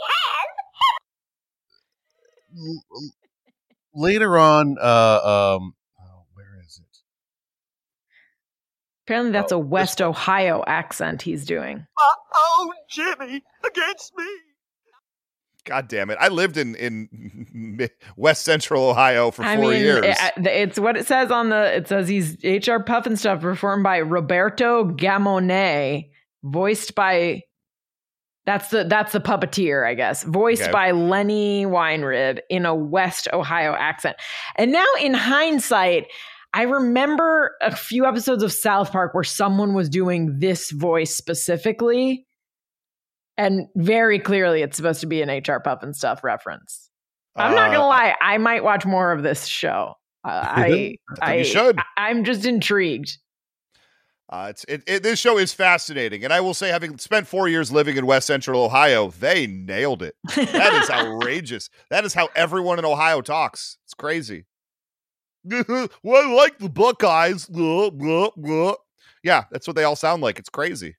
L- Later on, uh, um, oh, where is it? Apparently, that's Oh, a West Ohio accent he's doing. Uh-oh, Jimmy, against me. God damn it! I lived in in West Central Ohio for four I mean, years. it- it's what it says on the. It says he's H R Pufnstuf, performed by Roberto Gamonet, voiced by. That's the that's the puppeteer, I guess. Voiced Okay. by Lenny Weinrib in a West Ohio accent. And now, in hindsight, I remember a few episodes of South Park where someone was doing this voice specifically, and very clearly, it's supposed to be an H R Pufnstuf reference. I'm not Uh, gonna lie, I might watch more of this show. Uh, I, I think I, you should. I, I'm just intrigued. Uh, it's it, it. This show is fascinating, and I will say, having spent four years living in West Central Ohio, they nailed it. That is outrageous. That is how everyone in Ohio talks. It's crazy. Well, I like the Buckeyes. Blah, blah, blah. Yeah, that's what they all sound like. It's crazy.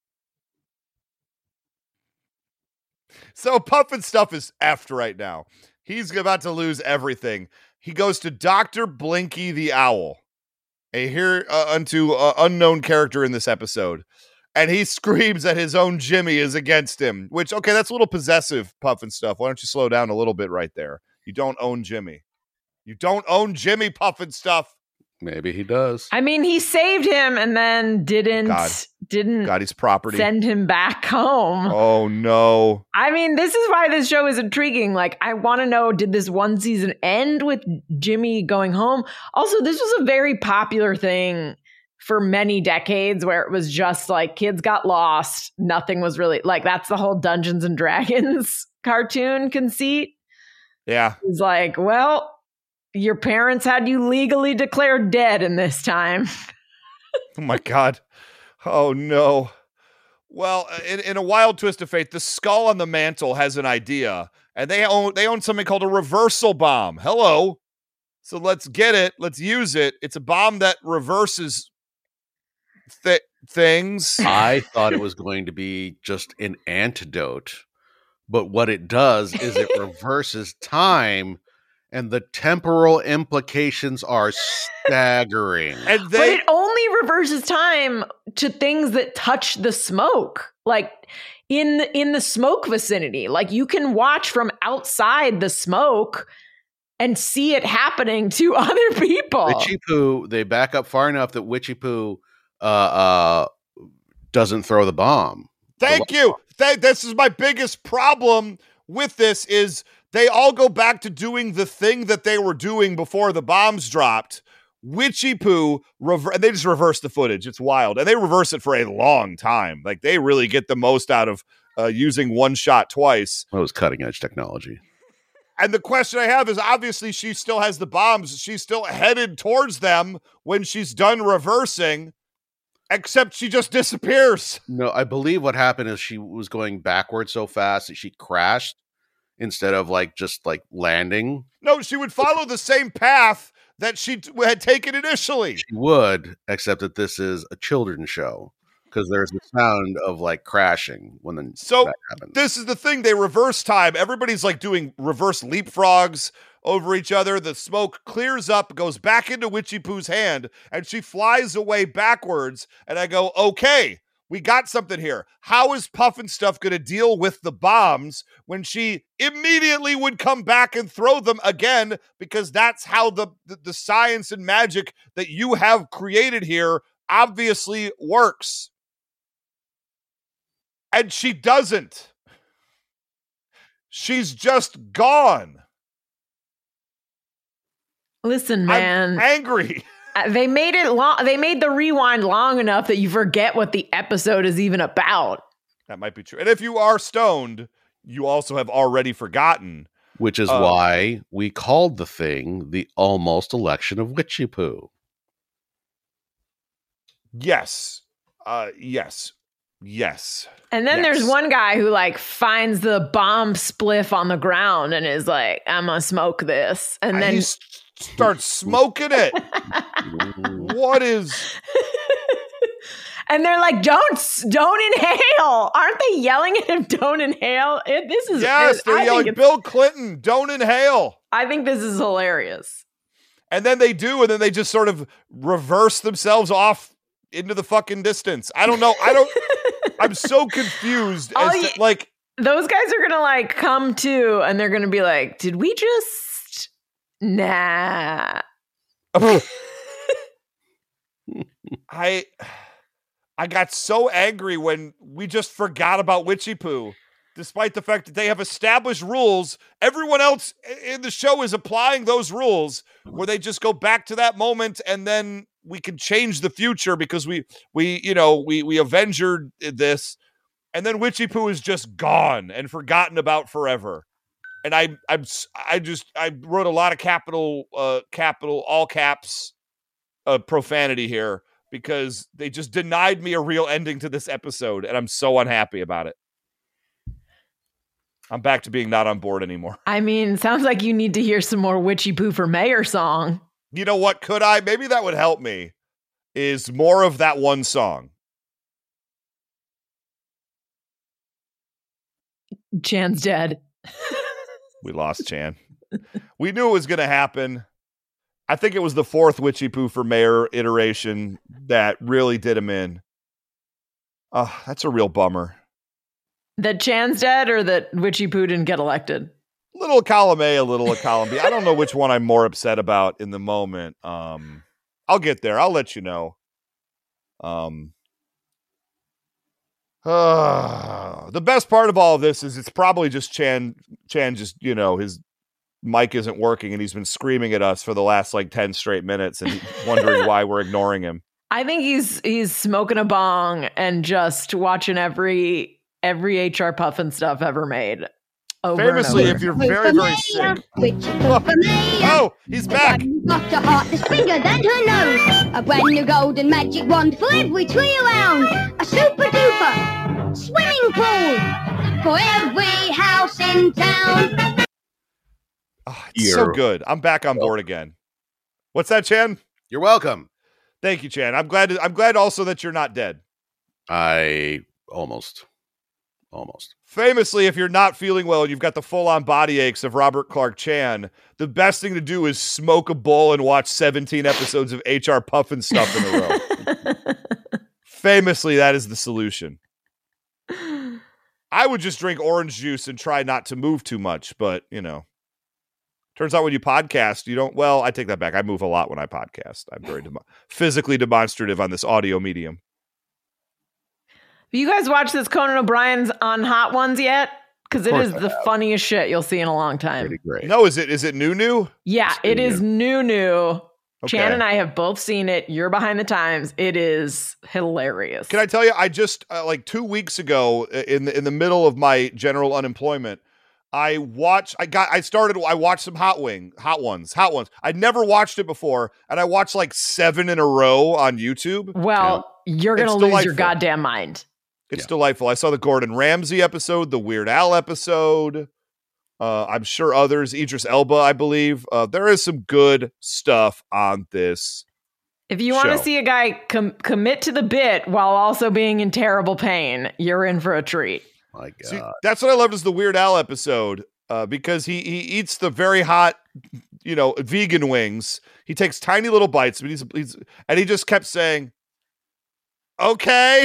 So Pufnstuf is effed right now. He's about to lose everything. He goes to Doctor Blinky the Owl, a here uh, unto uh, unknown character in this episode, and he screams that his own Jimmy is against him. Which, okay, that's a little possessive, Pufnstuf. Why don't you slow down a little bit right there? You don't own Jimmy. You don't own Jimmy, Pufnstuf. Maybe he does. I mean, he saved him and then didn't God. didn't Got his property. send him back home. Oh no. I mean, this is why this show is intriguing. Like, I want to know, did this one season end with Jimmy going home? Also, this was a very popular thing for many decades where it was just like kids got lost. Nothing was really like, that's the whole Dungeons and Dragons cartoon conceit. Yeah. It's like, well, your parents had you legally declared dead in this time. Oh my God. Oh no. Well, in, in a wild twist of fate, the skull on the mantle has an idea, and they own they own something called a reversal bomb. Hello. So let's get it. Let's use it. It's a bomb that reverses th- things. I thought it was going to be just an antidote, but what it does is it reverses time, and the temporal implications are staggering. And But they it only reverses time to things that touch the smoke, like in in the smoke vicinity. Like, you can watch from outside the smoke and see it happening to other people. Witchy Poo, they back up far enough that Witchy Poo uh, uh, doesn't throw the bomb. Thank you. Th- this is my biggest problem with this is they all go back to doing the thing that they were doing before the bombs dropped. Witchy Poo, rever- and they just reverse the footage. It's wild. And they reverse it for a long time. Like, they really get the most out of uh, using one shot twice. That was cutting edge technology. And the question I have is, obviously she still has the bombs. She's still headed towards them when she's done reversing, except she just disappears. No, I believe what happened is she was going backwards so fast that she crashed instead of like just like landing. No, she would follow the same path that she t- had taken initially. She would, except that this is a children's show because there's the sound of like crashing when the So that happens. this is the thing. They reverse time. Everybody's like doing reverse leapfrogs over each other. The smoke clears up, goes back into Witchy Poo's hand, and she flies away backwards. And I go, okay, we got something here. How is Pufnstuf going to deal with the bombs when she immediately would come back and throw them again? Because that's how the, the, the science and magic that you have created here obviously works. And she doesn't. She's just gone. Listen, man. I'm angry. Uh, They made it long. They made the rewind long enough that you forget what the episode is even about. That might be true. And if you are stoned, you also have already forgotten. Which is Uh, why we called the thing the almost election of Witchy Poo. Yes. Uh, yes. Yes. And then yes. there's one guy who like finds the bomb spliff on the ground and is like, I'm gonna smoke this. And then he s- starts smoking it. What is... And they're like, don't, don't inhale. Aren't they yelling at him, don't inhale? It, this is... Yes, it, they're I yelling, think Bill Clinton, don't inhale. I think this is hilarious. And then they do, and then they just sort of reverse themselves off into the fucking distance. I don't know. I don't... I'm so confused. As you, to, like those guys are gonna like come to, and they're gonna be like, "Did we just nah?" I I got so angry when we just forgot about Witchy Poo, despite the fact that they have established rules. Everyone else in the show is applying those rules, where they just go back to that moment, and then we can change the future because we, we, you know, we, we avengered this, and then Witchy Poo is just gone and forgotten about forever. And I, I'm, I just, I wrote a lot of capital, uh, capital, all caps, uh, profanity here because they just denied me a real ending to this episode. And I'm so unhappy about it. I'm back to being not on board anymore. I mean, sounds like you need to hear some more Witchy Poo for Mayor song. You know what? Could I? Maybe that would help me. Is more of that one song. Chan's dead. We lost Chan. We knew it was going to happen. I think it was the fourth Witchy Poo for Mayor iteration that really did him in. Oh, that's a real bummer. That Chan's dead or that Witchy Poo didn't get elected? Little column A, a little column B. I don't know which one I'm more upset about in the moment. Um, I'll get there. I'll let you know. Um, uh, the best part of all of this is it's probably just Chan. Chan just, you know, his mic isn't working and he's been screaming at us for the last like ten straight minutes and wondering why we're ignoring him. I think he's he's smoking a bong and just watching every every H R Puffin stuff ever made. Over Famously, if you're very, very sick. Oh, he's back. Got a heart that's bigger than her nose. A brand new golden magic wand for every tree around. A super duper swimming pool for every house in town. Oh, it's so good. I'm back on board again. What's that, Chan? You're welcome. Thank you, Chan. I'm glad. To, I'm glad also that you're not dead. I almost. Almost. Famously, if you're not feeling well and you've got the full-on body aches of Robert Clark Chan, the best thing to do is smoke a bowl and watch seventeen episodes of H R Puffin stuff in a row. Famously, that is the solution. I would just drink orange juice and try not to move too much, but, you know. Turns out when you podcast, you don't, well, I take that back. I move a lot when I podcast. I'm very dem- physically demonstrative on this audio medium. Have you guys watched this Conan O'Brien's on Hot Ones yet? Because it is the funniest shit you'll see in a long time. Pretty great. No, is it is it new new? Yeah, it is new new. Okay. Chan and I have both seen it. You're behind the times. It is hilarious. Can I tell you? I just uh, like two weeks ago, in the, in the middle of my general unemployment, I watched. I got. I started. I watched some Hot Wing, Hot Ones, Hot Ones. I'd never watched it before, and I watched like seven in a row on YouTube. Well, yeah. You're gonna it's lose delightful. your goddamn mind. It's yeah. delightful. I saw the Gordon Ramsay episode, the Weird Al episode. Uh, I'm sure others. Idris Elba, I believe. Uh, there is some good stuff on this. If you want to see a guy com- commit to the bit while also being in terrible pain, you're in for a treat. My God. See, that's what I loved is the Weird Al episode uh, because he he eats the very hot, you know, vegan wings. He takes tiny little bites, but he's, he's and he just kept saying, "Okay,"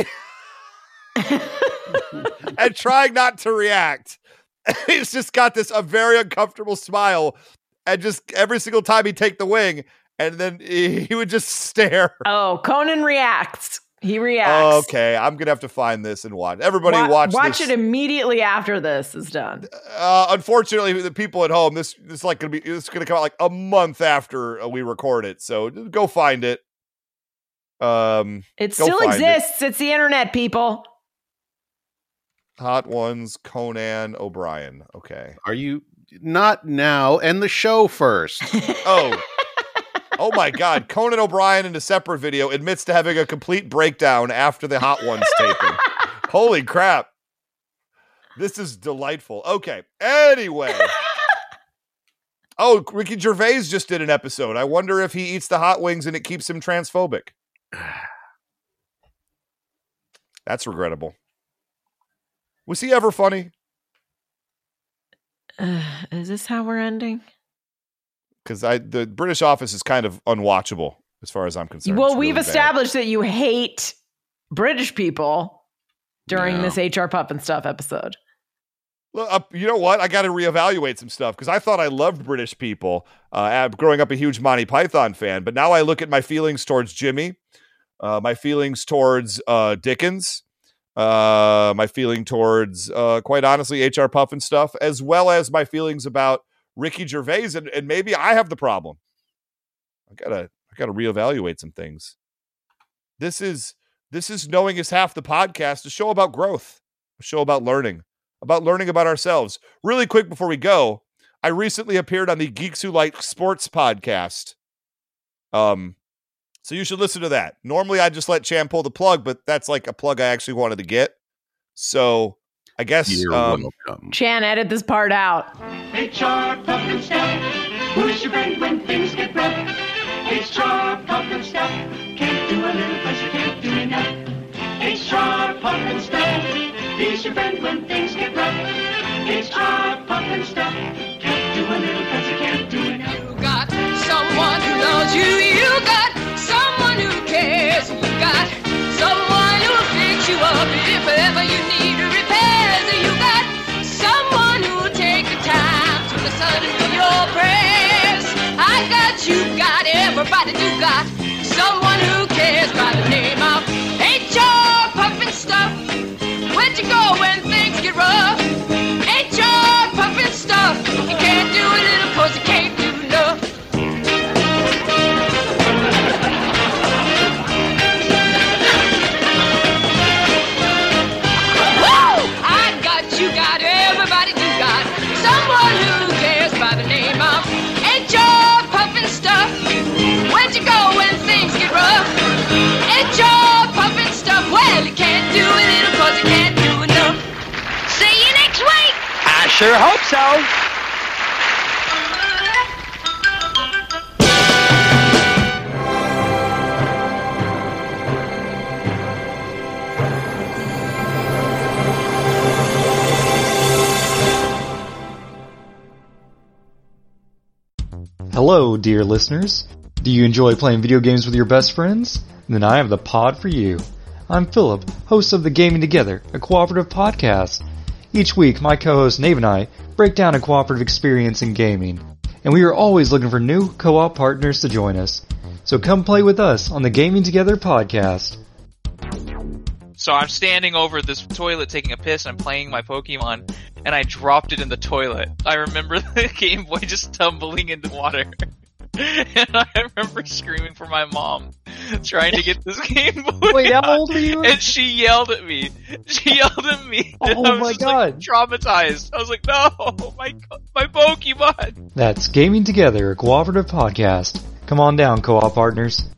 and trying not to react. He's just got this a very uncomfortable smile, and just every single time he'd take the wing, and then he, he would just stare. Oh, Conan reacts. He reacts. Okay, I'm gonna have to find this and watch. Everybody Wa- watch. Watch this. it immediately after this is done. Uh, unfortunately, the people at home, this this is like gonna be. It's gonna come out like a month after uh, we record it. So go find it. Um, it go still find exists. It. It's the internet, people. Hot Ones, Conan O'Brien. Okay. Are you not now? End the show first. Oh. Oh my God. Conan O'Brien in a separate video admits to having a complete breakdown after the Hot Ones taping. Holy crap. This is delightful. Okay. Anyway. Oh, Ricky Gervais just did an episode. I wonder if he eats the hot wings and it keeps him transphobic. That's regrettable. Was he ever funny? Uh, is this how we're ending? Because I the British Office is kind of unwatchable as far as I'm concerned. Well, It's we've really established that you hate British people during Yeah. this H R Puff and Stuff episode. Look, uh, you know what? I got to reevaluate some stuff because I thought I loved British people. Uh, growing up a huge Monty Python fan, but now I look at my feelings towards Jimmy, uh, my feelings towards uh, Dickens, uh, my feeling towards, uh, quite honestly, H R Puff and Stuff, as well as my feelings about Ricky Gervais, and, and maybe I have the problem. I gotta, I gotta reevaluate some things. This is this is Knowing Is Half the Podcast, a show about growth, a show about learning. About learning about ourselves. Really quick before we go, I recently appeared on the Geeks Who Like Sports podcast. Um, so you should listen to that. Normally I just let Chan pull the plug, but that's like a plug I actually wanted to get. So I guess You're um, welcome. Chan, edit this part out. H R Puff and Stuff. Who's your friend when things get rough? H R Puff and Stuff. Can't do a little cause you can't do enough. H R Puff and Stuff. He's your friend when things get rough. H R Puff and Stuff. Can't do a little cause you can't do enough. You got someone who loves you. You got someone who cares. You got someone who'll fix you up if ever you need repairs. You got someone who'll take the time to listen to your prayers. I got you, got everybody. You got someone who cares by the name of H R Puff and Stuff. Where'd you go when things get rough? H R Puff and Stuff. You can't do a little cause you can't do enough. Woo! I got you, got everybody, you got someone who cares by the name of H R Puff and Stuff. Where'd you go when things get rough? H R Puff and Stuff. Well, you can't do a little cause you can't do enough. See you next week. I sure hope so. Hello, dear listeners. Do you enjoy playing video games with your best friends? Then I have the pod for you. I'm Philip, host of the Gaming Together, a cooperative podcast. Each week, my co-host Nave and I break down a cooperative experience in gaming, and we are always looking for new co-op partners to join us. So come play with us on the Gaming Together podcast. So I'm standing over this toilet taking a piss and I'm playing my Pokemon, and I dropped it in the toilet. I remember the Game Boy just tumbling into water. And I remember screaming for my mom, trying to get this Game Boy. Wait, how out, old were you? And she yelled at me. She yelled at me. And Oh I was my just, God. like, traumatized. I was like, no, my my Pokemon. That's Gaming Together, a cooperative podcast. Come on down, co-op partners.